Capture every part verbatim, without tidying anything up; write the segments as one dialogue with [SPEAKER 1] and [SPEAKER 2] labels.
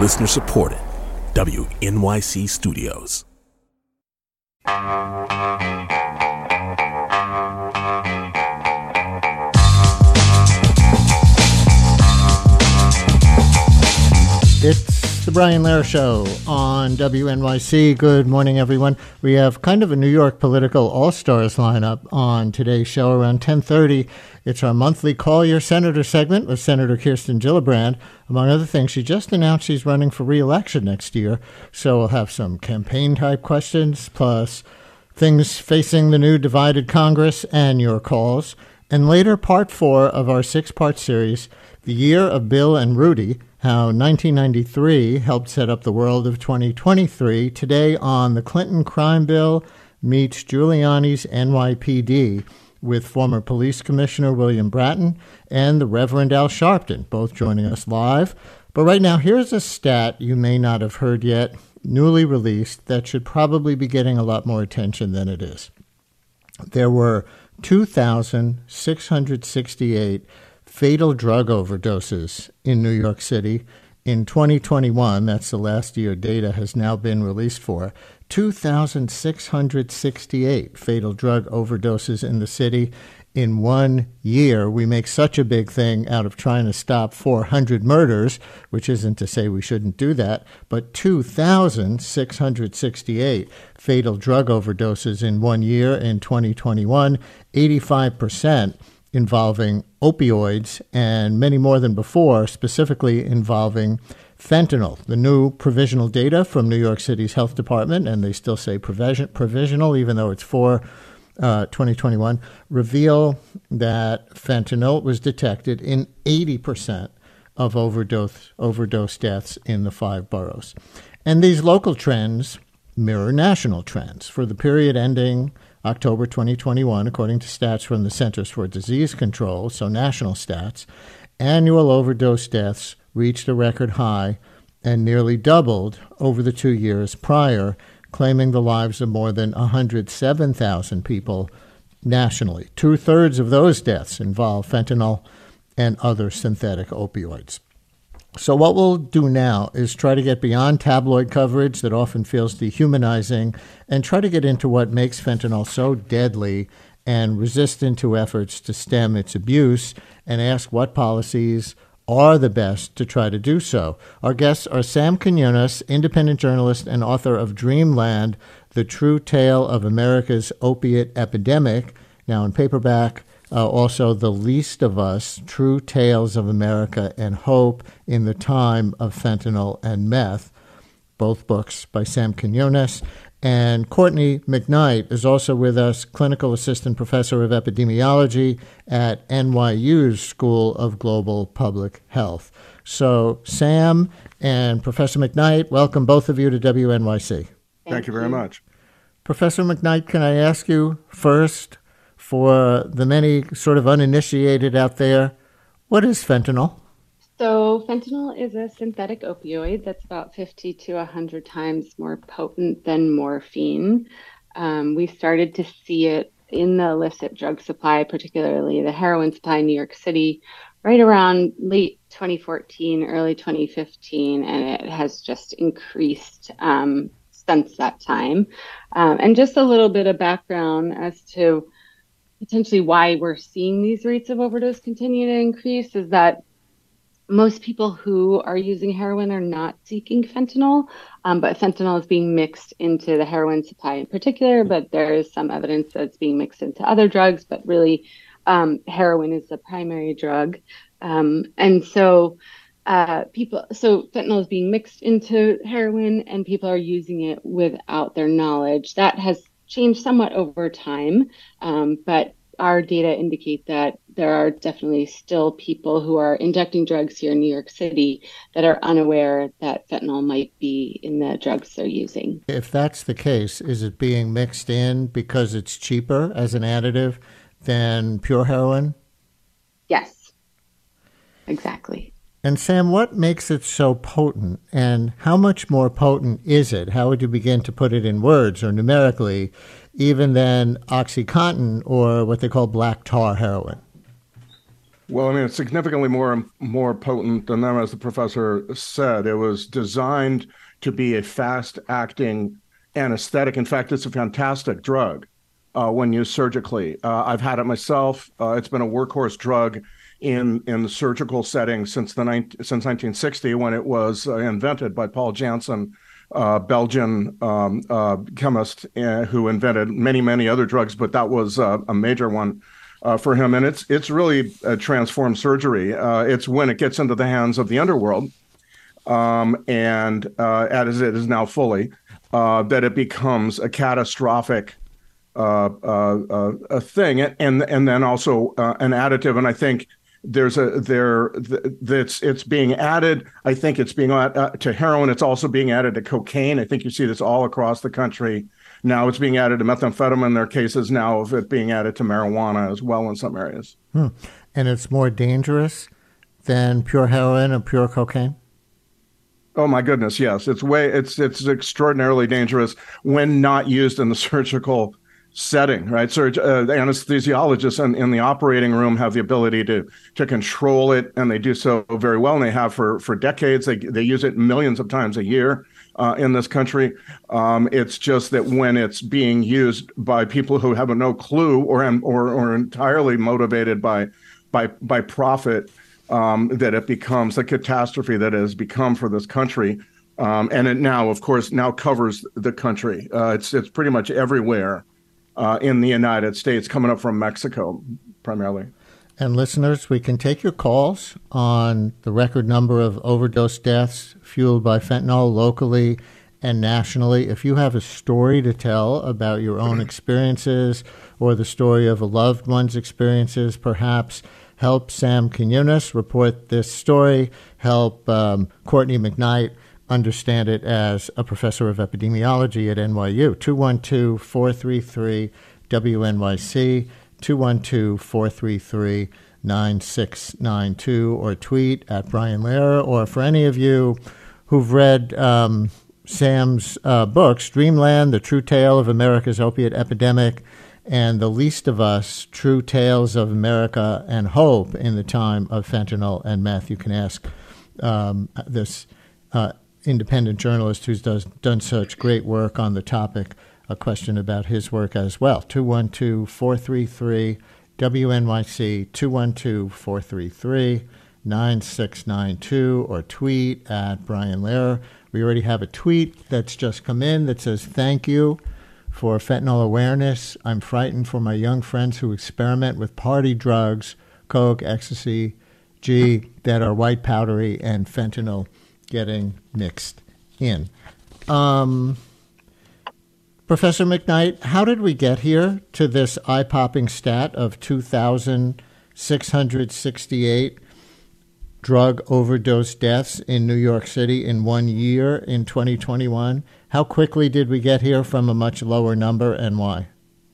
[SPEAKER 1] Listener supported. W N Y C Studios.
[SPEAKER 2] It's the Brian Lehrer Show on W N Y C. Good morning, everyone. We have kind of a New York political all-stars lineup on today's show around ten thirty. It's our monthly Call Your Senator segment with Senator Kirsten Gillibrand. Among other things, she just announced she's running for re-election next year, so we'll have some campaign-type questions, plus things facing the new divided Congress and your calls. And later, part four of our six-part series, The Year of Bill and Rudy, how nineteen ninety-three helped set up the world of twenty twenty-three. Today on the Clinton crime bill meets Giuliani's N Y P D with former police commissioner William Bratton and the Reverend Al Sharpton, both joining us live. But right now, here's a stat you may not have heard yet, newly released, that should probably be getting a lot more attention than it is. There were two thousand six hundred sixty-eight fatal drug overdoses in New York City in twenty twenty-one. That's the last year data has now been released for. two thousand six hundred sixty-eight fatal drug overdoses in the city in one year. We make such a big thing out of trying to stop four hundred murders, which isn't to say we shouldn't do that, but two thousand six hundred sixty-eight fatal drug overdoses in one year in twenty twenty-one, eighty-five percent involving opioids, and many more than before, specifically involving fentanyl. The new provisional data from New York City's health department, and they still say provision, provisional, even though it's for uh, twenty twenty-one, reveal that fentanyl was detected in eighty percent of overdose, overdose deaths in the five boroughs. And these local trends mirror national trends. For the period ending October twenty twenty-one, according to stats from the Centers for Disease Control, so national stats, annual overdose deaths reached a record high and nearly doubled over the two years prior, claiming the lives of more than one hundred seven thousand people nationally. Two-thirds of those deaths involve fentanyl and other synthetic opioids. So what we'll do now is try to get beyond tabloid coverage that often feels dehumanizing and try to get into what makes fentanyl so deadly and resistant to efforts to stem its abuse, and ask what policies are the best to try to do so. Our guests are Sam Quinones, independent journalist and author of Dreamland, The True Tale of America's Opiate Epidemic, now in paperback. Uh, also, The Least of Us, True Tales of America and Hope in the Time of Fentanyl and Meth, both books by Sam Quinones. And Courtney McKnight is also with us, clinical assistant professor of epidemiology at N Y U's School of Global Public Health. So, Sam and Professor McKnight, welcome both of you to W N Y C.
[SPEAKER 3] Thank, Thank you very much.
[SPEAKER 2] Professor McKnight, can I ask you first, for the many sort of uninitiated out there, what is fentanyl?
[SPEAKER 4] So fentanyl is a synthetic opioid that's about fifty to one hundred times more potent than morphine. Um, we started to see it in the illicit drug supply, particularly the heroin supply in New York City, right around late twenty fourteen, early twenty fifteen, and it has just increased um, since that time. Um, and just a little bit of background as to potentially why we're seeing these rates of overdose continue to increase is that most people who are using heroin are not seeking fentanyl, um, but fentanyl is being mixed into the heroin supply in particular, but there is some evidence that it's being mixed into other drugs, but really um, heroin is the primary drug. Um, and so uh, people, so fentanyl is being mixed into heroin and people are using it without their knowledge. That has changed somewhat over time, um, but our data indicate that there are definitely still people who are injecting drugs here in New York City that are unaware that fentanyl might be in the drugs they're using.
[SPEAKER 2] If that's the case, is it being mixed in because it's cheaper as an additive than pure heroin?
[SPEAKER 4] Yes, exactly.
[SPEAKER 2] And Sam, what makes it so potent, and how much more potent is it? How would you begin to put it in words or numerically, even than OxyContin or what they call black tar heroin?
[SPEAKER 3] Well, I mean, it's significantly more more potent than them, as the professor said. It was designed to be a fast-acting anesthetic. In fact, it's a fantastic drug uh, when used surgically. Uh, I've had it myself. Uh, it's been a workhorse drug in in the surgical setting since the since nineteen sixty, when it was uh, invented by Paul Janssen, uh, Belgian um, uh, chemist uh, who invented many many other drugs, but that was uh, a major one uh, for him. And it's it's really uh, transformed surgery. Uh, it's when it gets into the hands of the underworld, um, and uh, as it is now fully, uh, that it becomes a catastrophic uh, uh, uh, a thing, and and then also uh, an additive. And I think there's a there that's it's being added. I think it's being uh, to heroin. It's also being added to cocaine. I think you see this all across the country now. It's being added to methamphetamine. There are cases now of it being added to marijuana as well in some areas.
[SPEAKER 2] Hmm. And it's more dangerous than pure heroin or pure cocaine?
[SPEAKER 3] Oh my goodness, yes. It's way it's it's extraordinarily dangerous when not used in the surgical setting, right? So uh, the anesthesiologists in, in the operating room have the ability to to control it, and they do so very well, and they have for for decades. They they use it millions of times a year uh, in this country. Um, it's just that when it's being used by people who have no clue or or or entirely motivated by by by profit, um, that it becomes a catastrophe that it has become for this country. Um, and it now, of course, now covers the country. Uh, it's it's pretty much everywhere. Uh, in the United States, coming up from Mexico, primarily.
[SPEAKER 2] And listeners, we can take your calls on the record number of overdose deaths fueled by fentanyl locally and nationally. If you have a story to tell about your own experiences or the story of a loved one's experiences, perhaps help Sam Quinones report this story, help um, Courtney McKnight understand it as a professor of epidemiology at N Y U. two one two, four three three, W N Y C, two one two, four three three, nine six nine two, or tweet at Brian Lehrer. Or for any of you who've read um, Sam's uh, books, Dreamland, The True Tale of America's Opiate Epidemic, and The Least of Us, True Tales of America and Hope in the Time of Fentanyl and Meth, you can ask um, this uh, independent journalist who's does, done such great work on the topic, a question about his work as well. two one two, four three three, W N Y C, two one two, four three three, nine six nine two, or tweet at Brian Lehrer. We already have a tweet that's just come in that says, "Thank you for fentanyl awareness. I'm frightened for my young friends who experiment with party drugs, coke, ecstasy, G, that are white powdery, and fentanyl getting mixed in." Um, Professor McKnight, how did we get here to this eye-popping stat of two thousand six hundred sixty-eight drug overdose deaths in New York City in one year in twenty twenty-one? How quickly did we get here from a much lower number, and why?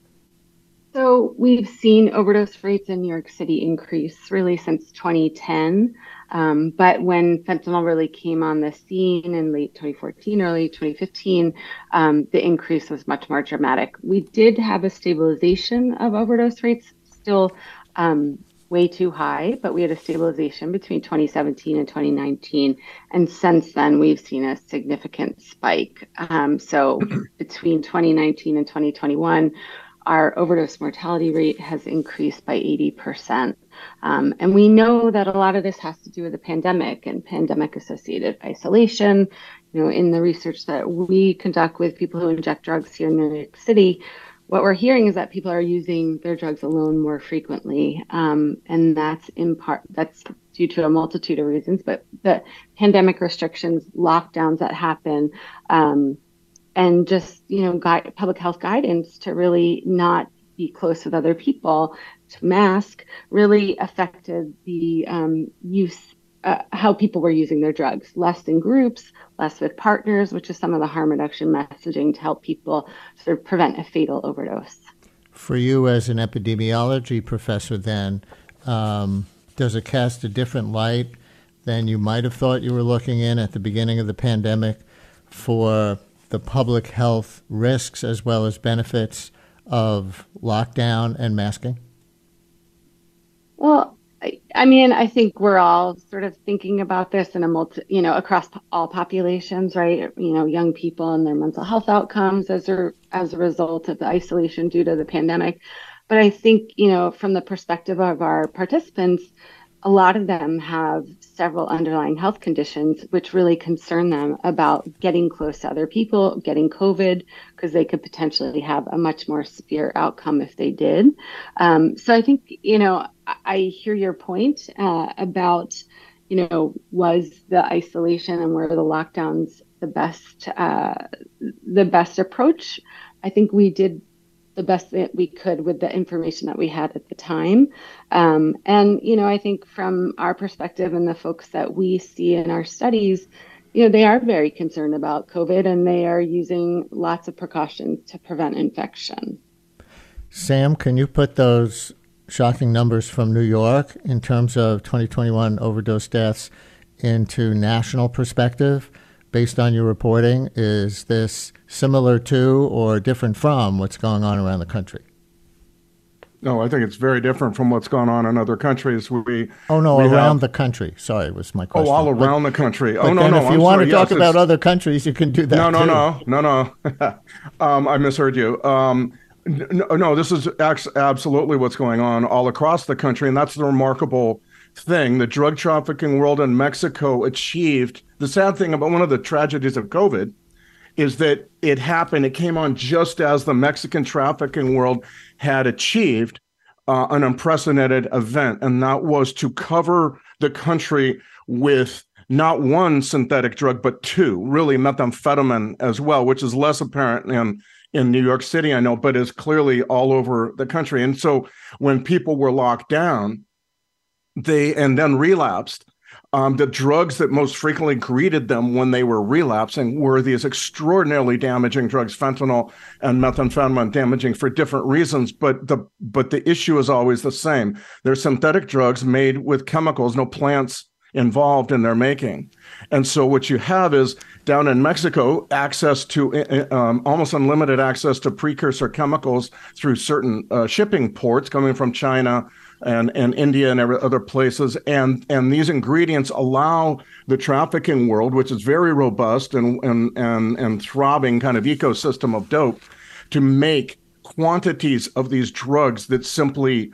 [SPEAKER 4] So we've seen overdose rates in New York City increase really since twenty ten. Um, but when fentanyl really came on the scene in late twenty fourteen, early twenty fifteen, um, the increase was much more dramatic. We did have a stabilization of overdose rates, still um, way too high, but we had a stabilization between twenty seventeen and twenty nineteen. And since then, we've seen a significant spike. Um, so between twenty nineteen and twenty twenty-one, our overdose mortality rate has increased by eighty percent. Um, and we know that a lot of this has to do with the pandemic and pandemic-associated isolation. You know, in the research that we conduct with people who inject drugs here in New York City, what we're hearing is that people are using their drugs alone more frequently. Um, and that's in part, that's due to a multitude of reasons, but the pandemic restrictions, lockdowns that happen, um, and just, you know, guide, public health guidance to really not be close with other people, to mask, really affected the um, use, uh, how people were using their drugs. Less in groups, less with partners, which is some of the harm reduction messaging to help people sort of prevent a fatal overdose.
[SPEAKER 2] For you as an epidemiology professor then, um, does it cast a different light than you might have thought you were looking in at the beginning of the pandemic for the public health risks as well as benefits of lockdown and masking?
[SPEAKER 4] Well, I mean, I think we're all sort of thinking about this in a multi, you know, across p- all populations, right? You know, young people and their mental health outcomes as a as a result of the isolation due to the pandemic. But I think, you know, from the perspective of our participants, a lot of them have several underlying health conditions which really concern them about getting close to other people, getting COVID, because they could potentially have a much more severe outcome if they did. Um, so I think, you know, I, I hear your point uh, about, you know, was the isolation and were the lockdowns the best uh, the best approach? I think we did the best that we could with the information that we had at the time. Um, and, you know, I think from our perspective and the folks that we see in our studies, you know, they are very concerned about COVID and they are using lots of precautions to prevent infection.
[SPEAKER 2] Sam, can you put those shocking numbers from New York in terms of twenty twenty-one overdose deaths into national perspective? Based on your reporting, is this similar to or different from what's going on around the country?
[SPEAKER 3] No, I think it's very different from what's gone on in other countries. We
[SPEAKER 2] oh no,
[SPEAKER 3] we
[SPEAKER 2] around
[SPEAKER 3] have,
[SPEAKER 2] the country. Sorry, was my question.
[SPEAKER 3] Oh, all around
[SPEAKER 2] but,
[SPEAKER 3] the country.
[SPEAKER 2] But
[SPEAKER 3] oh no,
[SPEAKER 2] then
[SPEAKER 3] no.
[SPEAKER 2] If you
[SPEAKER 3] I'm
[SPEAKER 2] want
[SPEAKER 3] sorry.
[SPEAKER 2] to talk
[SPEAKER 3] yes,
[SPEAKER 2] about other countries, you can do that.
[SPEAKER 3] No, no,
[SPEAKER 2] too.
[SPEAKER 3] no, no, no. um, I misheard you. Um, no, no, this is absolutely what's going on all across the country, and that's the remarkable thing. The drug trafficking world in Mexico achieved. The sad thing about one of the tragedies of COVID is that it happened, it came on just as the Mexican trafficking world had achieved uh, an unprecedented event, and that was to cover the country with not one synthetic drug, but two, really methamphetamine as well, which is less apparent in, in New York City, I know, but is clearly all over the country. And so when people were locked down, they and then relapsed, Um, the drugs that most frequently greeted them when they were relapsing were these extraordinarily damaging drugs, fentanyl and methamphetamine, damaging for different reasons. But the but the issue is always the same. They're synthetic drugs made with chemicals, no plants involved in their making. And so what you have is down in Mexico, access to um, almost unlimited access to precursor chemicals through certain uh, shipping ports coming from China and, and India and other places. And, and these ingredients allow the trafficking world, which is very robust and, and, and, and throbbing kind of ecosystem of dope, to make quantities of these drugs that simply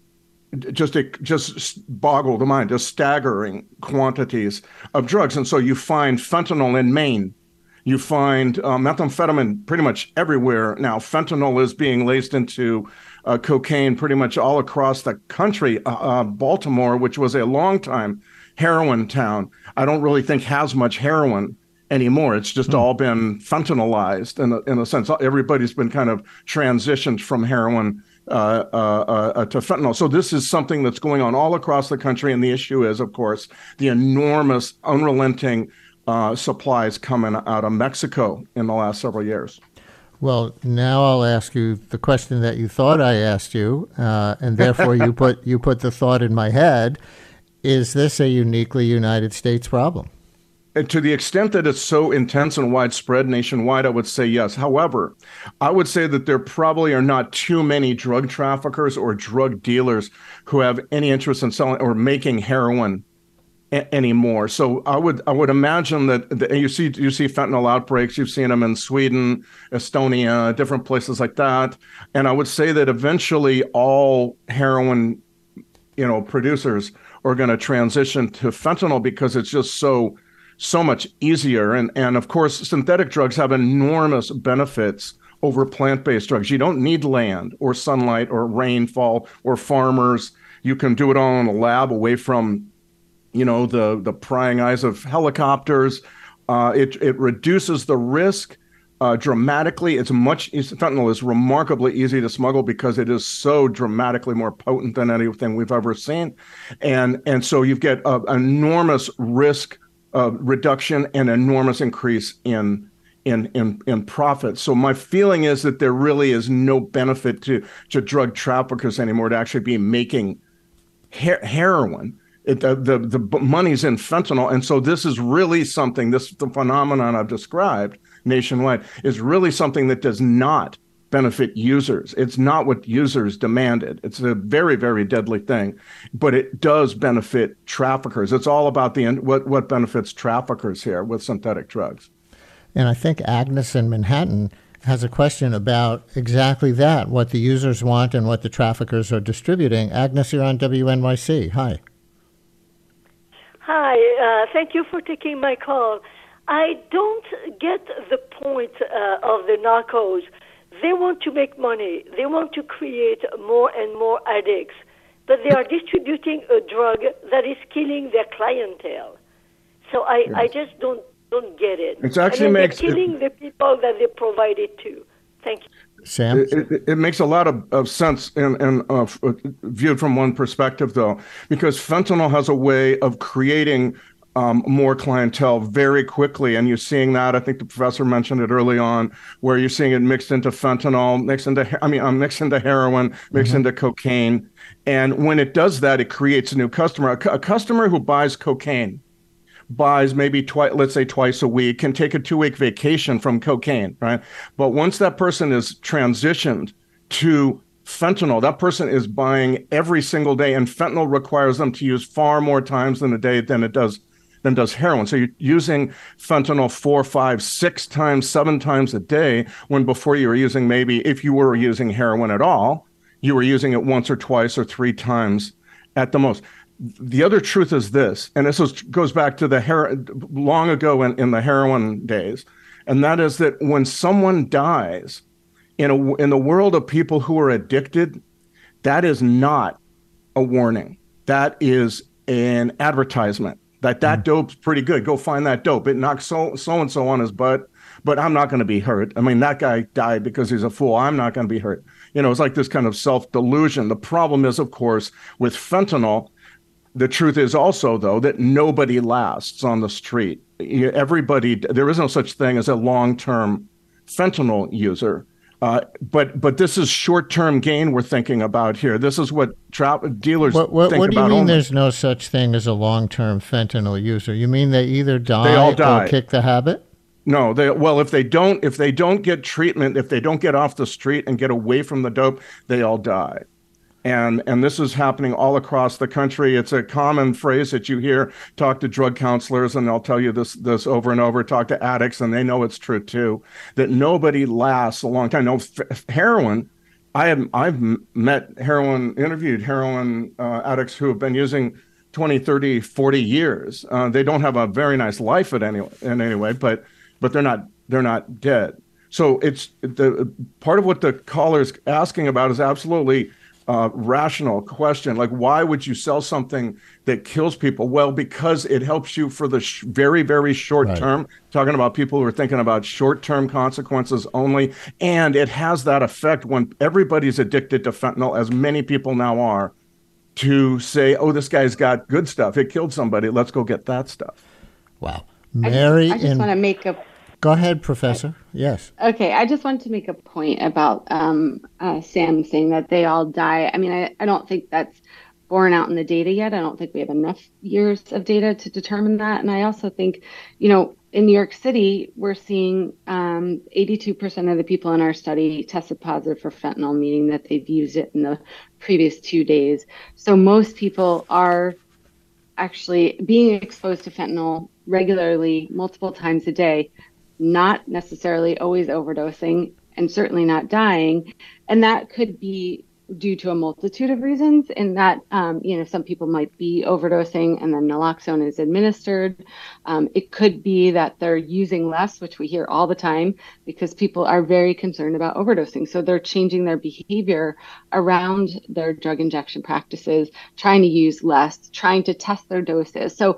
[SPEAKER 3] just just boggle the mind, just staggering quantities of drugs. And so you find fentanyl in Maine. You find uh, methamphetamine pretty much everywhere now. Fentanyl is being laced into uh, cocaine pretty much all across the country. Uh, uh, Baltimore, which was a long time heroin town, I don't really think has much heroin anymore. It's just mm. all been fentanylized in a, in a sense. Everybody's been kind of transitioned from heroin uh, uh, uh, to fentanyl. So this is something that's going on all across the country. And the issue is, of course, the enormous, unrelenting uh, supplies coming out of Mexico in the last several years.
[SPEAKER 2] Well, now I'll ask you the question that you thought I asked you, uh, and therefore you put you put the thought in my head. Is this a uniquely United States problem?
[SPEAKER 3] And to the extent that it's so intense and widespread nationwide, I would say yes. However, I would say that there probably are not too many drug traffickers or drug dealers who have any interest in selling or making heroin a- anymore. So I would I would imagine that the, you see you see fentanyl outbreaks. You've seen them in Sweden, Estonia, different places like that. And I would say that eventually all heroin, you know, producers are going to transition to fentanyl because it's just so. so much easier. And, and of course, synthetic drugs have enormous benefits over plant-based drugs. You don't need land or sunlight or rainfall or farmers. You can do it all in a lab away from, you know, the, the prying eyes of helicopters. Uh, it, it reduces the risk uh, dramatically. It's much, fentanyl is remarkably easy to smuggle because it is so dramatically more potent than anything we've ever seen. And, and so you get an enormous risk Uh, reduction and enormous increase in in in in profits. So my feeling is that there really is no benefit to to drug traffickers anymore to actually be making her- heroin. It, the, the the money's in fentanyl, and so this is really something. This the phenomenon I've described nationwide is really something that does not benefit users. It's not what users demanded. It's a very, very deadly thing, but it does benefit traffickers. It's all about the what what benefits traffickers here with synthetic drugs.
[SPEAKER 2] And I think Agnes in Manhattan has a question about exactly that, what the users want and what the traffickers are distributing. Agnes, you're on W N Y C. Hi.
[SPEAKER 5] Hi. Uh, thank you for taking my call. I don't get the point uh, of the narcos. They want to make money. They want to create more and more addicts, but they are distributing a drug that is killing their clientele. So I, yes. I just don't don't get it.
[SPEAKER 3] It actually
[SPEAKER 5] and
[SPEAKER 3] makes
[SPEAKER 5] they're killing
[SPEAKER 3] it,
[SPEAKER 5] the people that they provide it to. Thank you.
[SPEAKER 2] Sam?
[SPEAKER 3] It, it, it makes a lot of, of sense in, in, uh, viewed from one perspective, though, because fentanyl has a way of creating Um, more clientele very quickly. And you're seeing that, I think the professor mentioned it early on, where you're seeing it mixed into fentanyl, mixed into, I mean, um, mixed into heroin, mixed mm-hmm. into cocaine. And when it does that, it creates a new customer. A, a customer who buys cocaine buys maybe twice, let's say twice a week, can take a two-week vacation from cocaine, right? But once that person is transitioned to fentanyl, that person is buying every single day, and fentanyl requires them to use far more times in a day than it does than does heroin. So you're using fentanyl four, five, six times, seven times a day, when before you were using maybe, if you were using heroin at all, you were using it once or twice or three times at the most. The other truth is this, and this is, goes back to the her- long ago in, in the heroin days, and that is that when someone dies in a, in the world of people who are addicted, that is not a warning. That is an advertisement. That that mm. dope's pretty good. Go find that dope. It knocks so so and so on his butt, but I'm not going to be hurt. I mean, that guy died because he's a fool. I'm not going to be hurt. You know, it's like this kind of self-delusion. The problem is, of course, with fentanyl, the truth is also, though, that nobody lasts on the street. Everybody, there is no such thing as a long-term fentanyl user. Uh, but but this is short-term gain we're thinking about here. This is what tra- dealers
[SPEAKER 2] what, what,
[SPEAKER 3] think
[SPEAKER 2] what do you
[SPEAKER 3] about
[SPEAKER 2] mean
[SPEAKER 3] only.
[SPEAKER 2] There's no such thing as a long-term fentanyl user? You mean they either die,
[SPEAKER 3] they all die.
[SPEAKER 2] or kick the habit?
[SPEAKER 3] No, they well if they don't if they don't get treatment, if they don't get off the street and get away from the dope, they all die. And and this is happening all across the country. It's a common phrase that you hear. Talk to drug counselors and they'll tell you this this over and over. Talk to addicts and they know it's true too, that nobody lasts a long time. No, f- heroin, I have I've met heroin, interviewed heroin uh, addicts who have been using twenty, thirty, forty years. Uh, they don't have a very nice life at any, in any way, but but they're not they're not dead. So it's the part of what the caller's asking about is absolutely Uh, rational question. Like, why would you sell something that kills people? Well, because it helps you for the sh- very, very short right. term. Talking about people who are thinking about short-term consequences only. And it has that effect when everybody's addicted to fentanyl, as many people now are, to say, oh, this guy's got good stuff. It killed somebody. Let's go get that stuff.
[SPEAKER 2] Wow. Mary,
[SPEAKER 4] I just, I just
[SPEAKER 2] in...
[SPEAKER 4] want to make a
[SPEAKER 2] Go ahead, Professor. Yes.
[SPEAKER 4] Okay, I just wanted to make a point about um, uh, Sam saying that they all die. I mean, I, I don't think that's borne out in the data yet. I don't think we have enough years of data to determine that. And I also think, you know, in New York City, we're seeing um, eighty-two percent of the people in our study tested positive for fentanyl, meaning that they've used it in the previous two days. So most people are actually being exposed to fentanyl regularly, multiple times a day, not necessarily always overdosing, and certainly not dying. And that could be due to a multitude of reasons, in that, um, you know, some people might be overdosing and then naloxone is administered. Um, it could be that they're using less, which we hear all the time, because people are very concerned about overdosing. So they're changing their behavior around their drug injection practices, trying to use less, trying to test their doses. So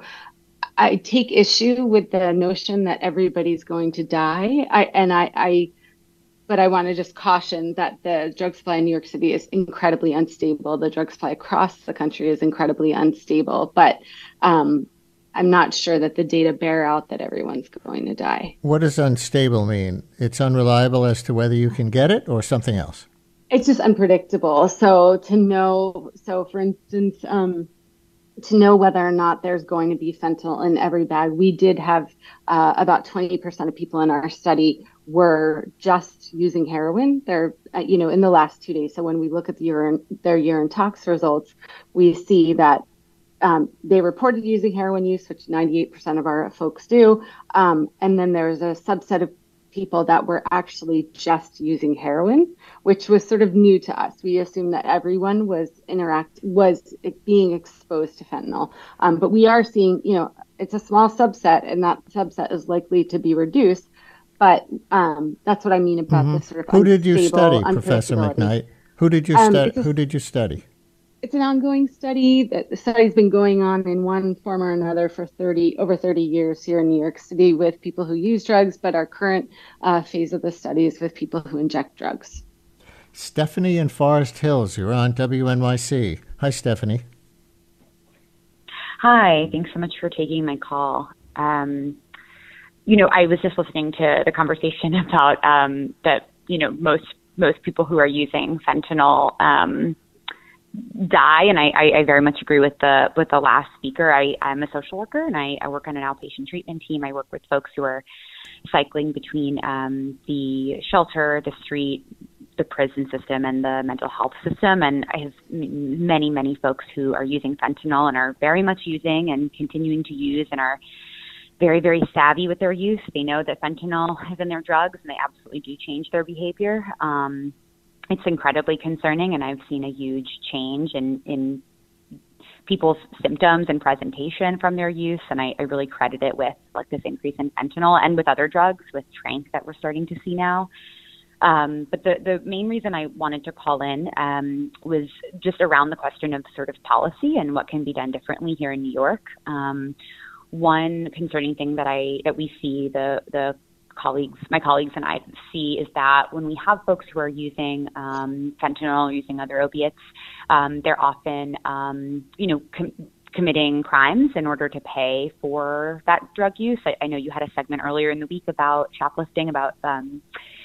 [SPEAKER 4] I take issue with the notion that everybody's going to die. I, and I, I, but I want to just caution that the drug supply in New York City is incredibly unstable. The drug supply across the country is incredibly unstable, but um, I'm not sure that the data bear out that everyone's going to die.
[SPEAKER 2] What does unstable mean? It's unreliable as to whether you can get it or something else?
[SPEAKER 4] It's just unpredictable. So to know, so for instance, um, to know whether or not there's going to be fentanyl in every bag. We did have uh, about twenty percent of people in our study were just using heroin. They're, uh, you know, in the last two days. So when we look at the urine, their urine tox results, we see that um, they reported using heroin use, which ninety-eight percent of our folks do. Um, and then there's a subset of people that were actually just using heroin, which was sort of new to us. We assumed that everyone was interact was being exposed to fentanyl, um, but we are seeing, you know, it's a small subset, and that subset is likely to be reduced. But um, that's what I mean about mm-hmm. the sort of
[SPEAKER 2] who did you study, Professor McKnight? Who did you study? Um, Who did you study?
[SPEAKER 4] It's an ongoing study. That the study's been going on in one form or another for thirty over thirty years here in New York City with people who use drugs. But our current uh, phase of the study is with people who inject drugs.
[SPEAKER 2] Stephanie in Forest Hills, you're on W N Y C. Hi, Stephanie.
[SPEAKER 6] Hi. Thanks so much for taking my call. Um, you know, I was just listening to the conversation about um, that. You know, most most people who are using fentanyl Um, die, and I, I, I very much agree with the with the last speaker. I, I'm a social worker, and I, I work on an outpatient treatment team. I work with folks who are cycling between um, the shelter, the street, the prison system, and the mental health system. And I have many, many folks who are using fentanyl and are very much using and continuing to use and are very, very savvy with their use. They know that fentanyl is in their drugs, and they absolutely do change their behavior. Um, It's incredibly concerning, and I've seen a huge change in, in people's symptoms and presentation from their use, and I, I really credit it with like this increase in fentanyl and with other drugs, with tranq that we're starting to see now. Um, but the, the main reason I wanted to call in um, was just around the question of sort of policy and what can be done differently here in New York. Um, one concerning thing that I that we see the the colleagues, my colleagues and I see is that when we have folks who are using um, fentanyl or using other opiates, um, they're often, um, you know, com- committing crimes in order to pay for that drug use. I, I know you had a segment earlier in the week about shoplifting, about um,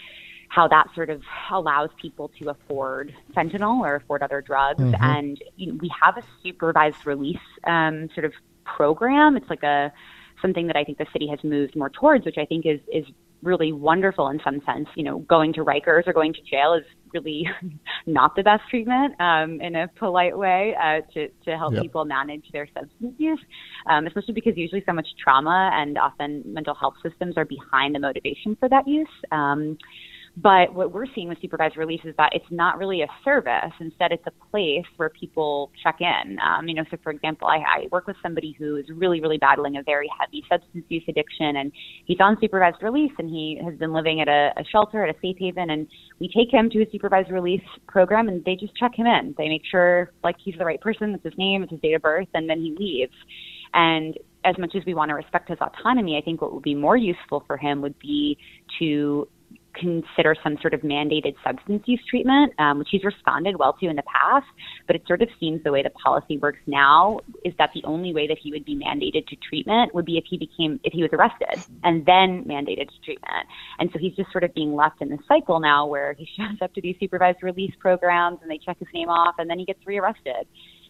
[SPEAKER 6] how that sort of allows people to afford fentanyl or afford other drugs. Mm-hmm. And you know, we have a supervised release um, sort of program. It's like a something that I think the city has moved more towards, which I think is is really wonderful in some sense. You know, going to Rikers or going to jail is really not the best treatment um, in a polite way uh, to, to help yep. people manage their substance use, um, especially because usually so much trauma and often mental health systems are behind the motivation for that use. Um, But what we're seeing with supervised release is that it's not really a service. Instead, it's a place where people check in. Um, you know, so for example, I, I work with somebody who is really, really battling a very heavy substance use addiction, and he's on supervised release, and he has been living at a, a shelter, at a safe haven, and we take him to a supervised release program, and they just check him in. They make sure, like, he's the right person, it's his name, it's his date of birth, and then he leaves. And as much as we want to respect his autonomy, I think what would be more useful for him would be to consider some sort of mandated substance use treatment, um, which he's responded well to in the past. But it sort of seems the way the policy works now is that the only way that he would be mandated to treatment would be if he became, if he was arrested and then mandated to treatment. And so he's just sort of being left in this cycle now where he shows up to these supervised release programs and they check his name off and then he gets rearrested.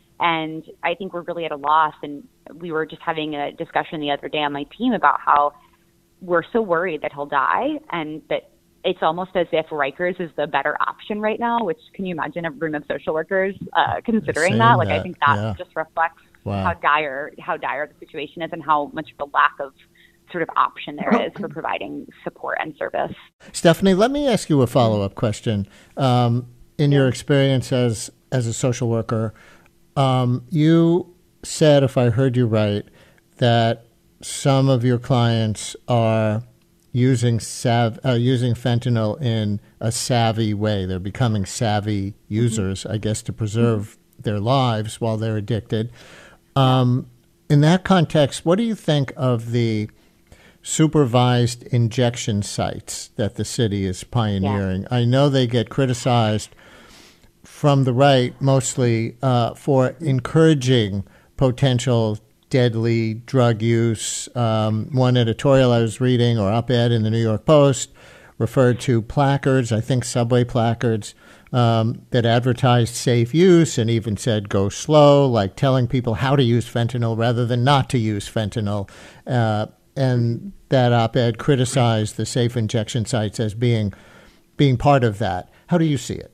[SPEAKER 6] And I think we're really at a loss. And we were just having a discussion the other day on my team about how we're so worried that he'll die, and that it's almost as if Rikers is the better option right now, which can you imagine a room of social workers uh, considering that? Like, that, I think that yeah. just reflects wow. how dire, how dire the situation is and how much of a lack of sort of option there is for providing support and service.
[SPEAKER 2] Stephanie, let me ask you a follow-up question. Um, in your experience as, as a social worker, um, you said, if I heard you right, that some of your clients are using sav- uh, using fentanyl in a savvy way. They're becoming savvy users, mm-hmm. I guess, to preserve mm-hmm. their lives while they're addicted. Um, in that context, what do you think of the supervised injection sites that the city is pioneering? Yeah. I know they get criticized from the right mostly uh, for encouraging potential deadly drug use. Um, one editorial I was reading, or op-ed in the New York Post, referred to placards, I think subway placards, um, that advertised safe use and even said go slow, like telling people how to use fentanyl rather than not to use fentanyl. Uh, and that op-ed criticized the safe injection sites as being being part of that. How do you see it?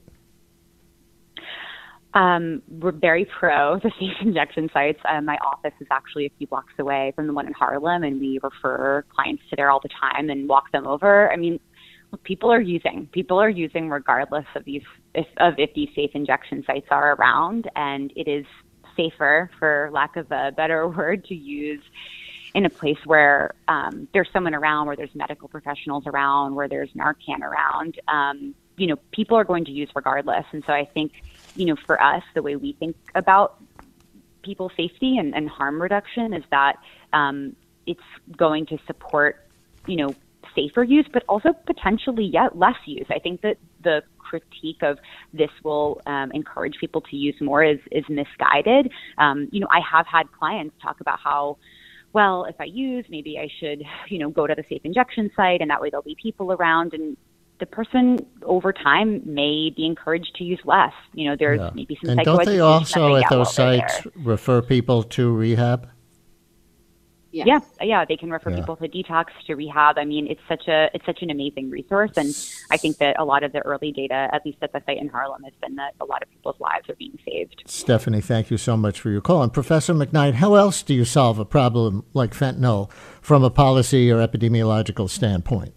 [SPEAKER 6] Um, we're very pro the safe injection sites. Uh, my office is actually a few blocks away from the one in Harlem, and we refer clients to there all the time and walk them over. I mean, look, people are using. People are using regardless of these if, of if these safe injection sites are around, and it is safer, for lack of a better word, to use in a place where um, there's someone around, where there's medical professionals around, where there's Narcan around. Um, you know, people are going to use regardless. And so I think, you know, for us, the way we think about people's safety and, and harm reduction is that um, it's going to support, you know, safer use, but also potentially yet less use. I think that the critique of this will um, encourage people to use more is, is misguided. Um, you know, I have had clients talk about how, well, if I use, maybe I should, you know, go to the safe injection site, and that way there'll be people around. And the person over time may be encouraged to use less. You know, there's yeah. maybe some
[SPEAKER 2] and don't they also at those sites there. refer people to rehab?
[SPEAKER 6] Yes. Yeah, yeah, they can refer yeah. people to detox, to rehab. I mean, it's such a it's such an amazing resource, and I think that a lot of the early data, at least at the site in Harlem, has been that a lot of people's lives are being saved.
[SPEAKER 2] Stephanie, thank you so much for your call. And Professor McKnight, how else do you solve a problem like fentanyl from a policy or epidemiological standpoint?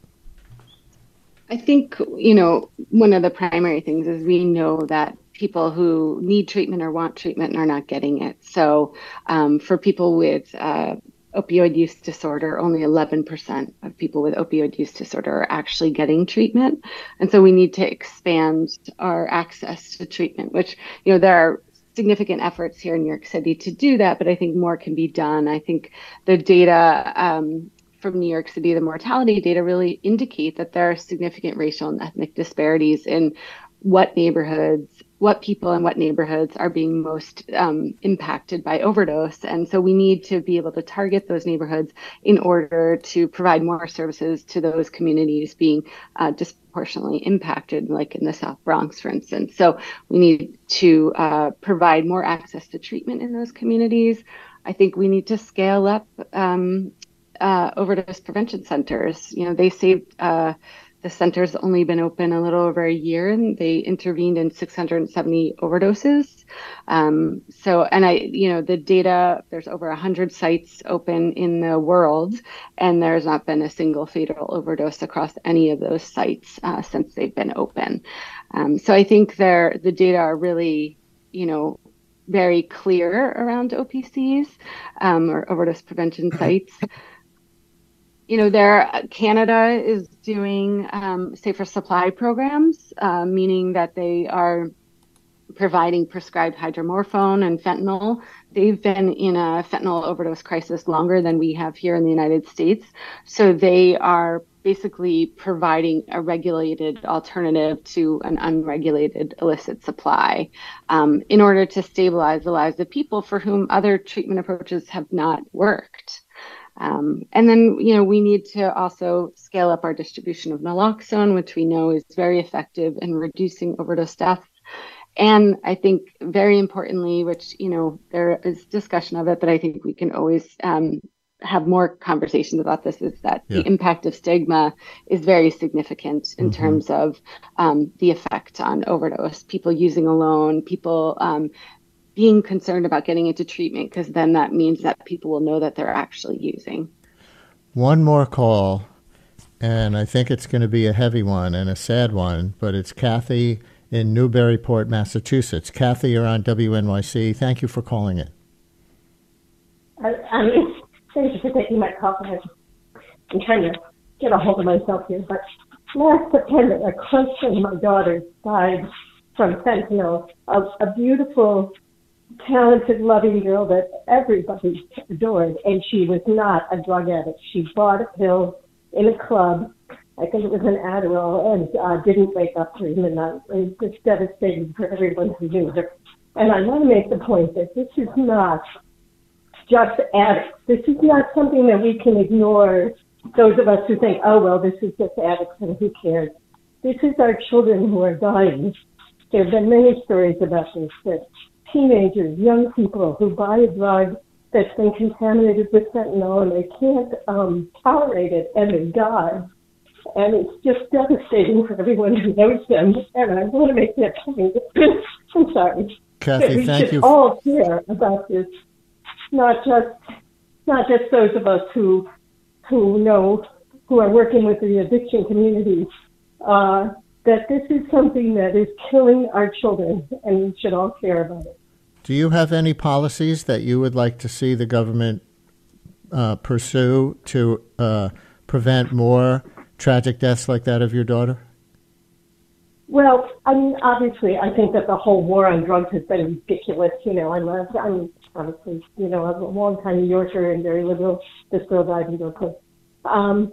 [SPEAKER 4] I think, you know, one of the primary things is we know that people who need treatment or want treatment are not getting it. So um, for people with uh, opioid use disorder, only eleven percent of people with opioid use disorder are actually getting treatment. And so we need to expand our access to treatment, which, you know, there are significant efforts here in New York City to do that, but I think more can be done. I think the data um, from New York City, the mortality data really indicate that there are significant racial and ethnic disparities in what neighborhoods, what people in what neighborhoods are being most um, impacted by overdose. And so we need to be able to target those neighborhoods in order to provide more services to those communities being uh, disproportionately impacted, like in the South Bronx, for instance. So we need to uh, provide more access to treatment in those communities. I think we need to scale up um, uh, overdose prevention centers. You know, they saved uh, The center's only been open a little over a year, and they intervened in six hundred seventy overdoses. Um, so, and I, you know, the data, there's over one hundred sites open in the world, and there's not been a single fatal overdose across any of those sites uh, since they've been open. Um, so I think there, the data are really, you know, very clear around O P Cs um, or overdose prevention sites. You know, there, Canada is doing um, safer supply programs, uh, meaning that they are providing prescribed hydromorphone and fentanyl. They've been in a fentanyl overdose crisis longer than we have here in the United States. So they are basically providing a regulated alternative to an unregulated illicit supply um, in order to stabilize the lives of people for whom other treatment approaches have not worked. Um, and then, you know, we need to also scale up our distribution of naloxone, which we know is very effective in reducing overdose deaths. And I think very importantly, which, you know, there is discussion of it, but I think we can always um, have more conversations about this, is that yeah. the impact of stigma is very significant in mm-hmm. terms of um, the effect on overdose, people using alone, people um, being concerned about getting into treatment, because then that means that people will know that they're actually using.
[SPEAKER 2] One more call, and I think it's going to be a heavy one and a sad one, but it's Kathy in Newburyport, Massachusetts. Kathy, you're on W N Y C. Thank you for calling in.
[SPEAKER 7] I, I'm thank you for taking my call. I'm trying to get a hold of myself here, but last September, a close friend of my daughter died from fentanyl, a, a beautiful, talented, loving girl that everybody adored, and she was not a drug addict. She bought a pill in a club, I think it was an Adderall, and uh, didn't wake up three midnight. It was just devastating for everyone who knew her. And I want to make the point that this is not just addicts. This is not something that we can ignore, those of us who think, oh, well, this is just addicts and who cares. This is our children who are dying there have been many stories about this, that teenagers, young people who buy a drug that's been contaminated with fentanyl and they can't um, tolerate it and they die. And it's just devastating for everyone who knows them. And I want to make that point. I'm sorry.
[SPEAKER 2] Kathy,
[SPEAKER 7] we
[SPEAKER 2] thank
[SPEAKER 7] should
[SPEAKER 2] you.
[SPEAKER 7] all care about this, not just not just those of us who who know, who are working with the addiction community, uh, that this is something that is killing our children, and we should all care about it.
[SPEAKER 2] Do you have any policies that you would like to see the government uh, pursue to uh, prevent more tragic deaths like that of your daughter?
[SPEAKER 7] Well, I mean, obviously, I think that the whole war on drugs has been ridiculous. You know, I'm, a, I'm obviously, you know, I'm a long-time New Yorker and very liberal. This girl died in Brooklyn. Um,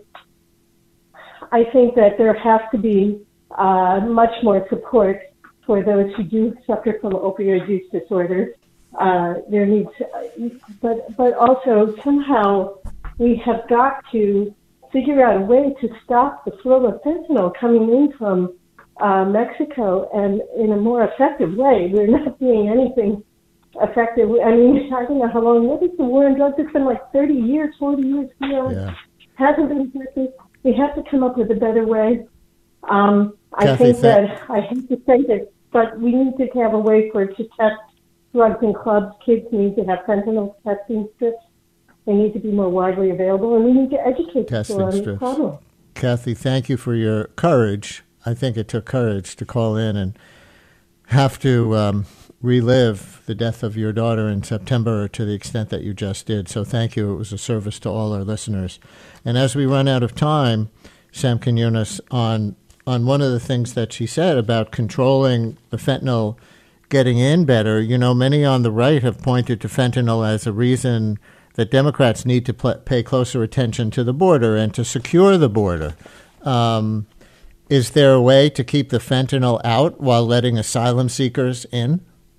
[SPEAKER 7] I think that there has to be uh, much more support for those who do suffer from opioid use disorders. Uh, there needs, but but also somehow we have got to figure out a way to stop the flow of fentanyl coming in from uh, Mexico, and in a more effective way. We're not doing anything effective. I mean, I don't know how long. What is the war on drugs? It's been like thirty years, forty years. You know,
[SPEAKER 2] Yeah.
[SPEAKER 7] hasn't been effective. We have to come up with a better way. Um, I
[SPEAKER 2] Kathy,
[SPEAKER 7] think
[SPEAKER 2] th-
[SPEAKER 7] that I hate to say this, but we need to have a way for it to test drugs in clubs. Kids need to have fentanyl testing strips. They need to be more widely available, and we need to educate
[SPEAKER 2] Testing
[SPEAKER 7] people on
[SPEAKER 2] strips.
[SPEAKER 7] the problem.
[SPEAKER 2] Kathy, thank you for your courage. I think it took courage to call in and have to um, relive the death of your daughter in September to the extent that you just did. So thank you. It was a service to all our listeners. And as we run out of time, Sam Quinones, on on one of the things that she said about controlling the fentanyl getting in better, you know, many on the right have pointed to fentanyl as a reason that Democrats need to pl- pay closer attention to the border and to secure the border. Um, is there a way to keep the fentanyl out while letting asylum seekers in?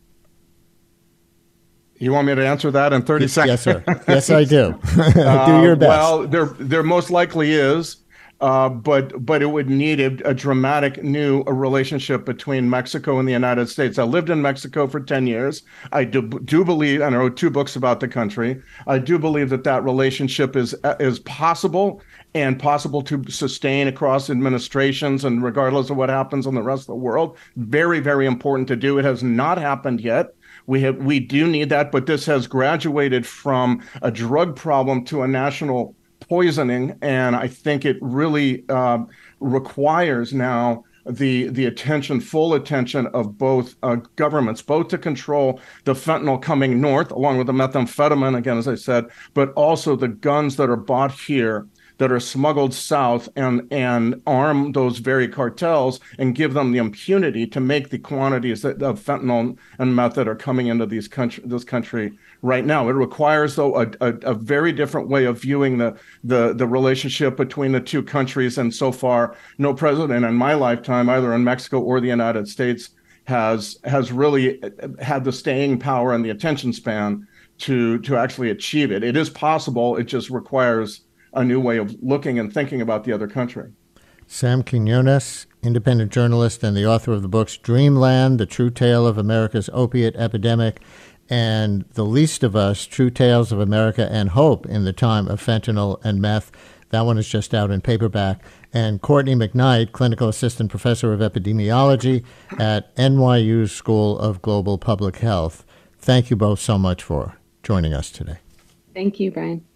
[SPEAKER 3] You want me to answer that in thirty seconds?
[SPEAKER 2] Yes, sir. Yes, I do. Do your best.
[SPEAKER 3] Uh, well, there there most likely is, uh, but but it would need a, a dramatic new relationship between Mexico and the United States. I lived in Mexico for ten years. I do, do believe, and I wrote two books about the country. I do believe that that relationship is is possible and possible to sustain across administrations and regardless of what happens in the rest of the world. Very, very important to do. It has not happened yet. We have, we do need that, but this has graduated from a drug problem to a national poisoning, and I think it really uh, requires now the the attention, full attention of both uh, governments, both to control the fentanyl coming north, along with the methamphetamine, again, as I said, but also the guns that are bought here that are smuggled south, and and arm those very cartels and give them the impunity to make the quantities that, of fentanyl and meth that are coming into these country, this country right now. It requires, though, a, a, a very different way of viewing the, the, the relationship between the two countries. And so far, no president in my lifetime, either in Mexico or the United States, has has really had the staying power and the attention span to to actually achieve it. It is possible. It just requires a new way of looking and thinking about the other country.
[SPEAKER 2] Sam Quinones, independent journalist and the author of the books Dreamland, The True Tale of America's Opiate Epidemic, and The Least of Us, True Tales of America and Hope in the Time of Fentanyl and Meth. That one is just out in paperback. And Courtney McKnight, clinical assistant professor of epidemiology at N Y U's School of Global Public Health. Thank you both so much for joining us today.
[SPEAKER 4] Thank you, Brian.